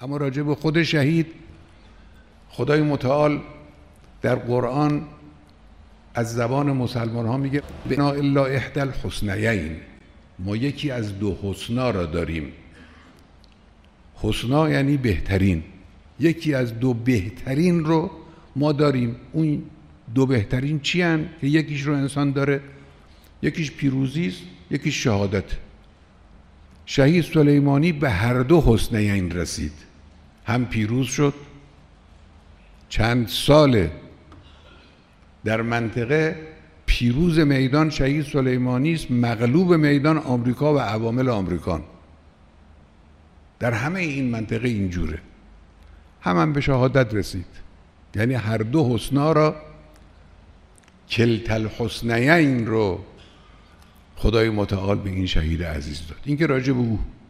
اما راجع به خود شهید خدای متعال در قرآن از زبان مسلمان ها میگه بنا الا احدى الحسنیین، ما یکی از دو حسنا را داریم. حسنا یعنی بهترین، یکی از دو بهترین رو ما داریم. اون دو بهترین چی هن؟ که یکیش رو انسان داره، یکیش پیروزی است، یکیش شهادت. شهید سلیمانی به هر دو حسنیین رسید، هم پیروز شد، چند سال در منطقه پیروز میدان شهید سلیمانی است، مغلوب میدان آمریکا و عوامل آمریکان. در همه این منطقه اینجوره، هم به شهادت رسید. یعنی هر دو حسنا را، کلتا الحسنیین رو خدای متعال به این شهید عزیز داد. این که راجع به او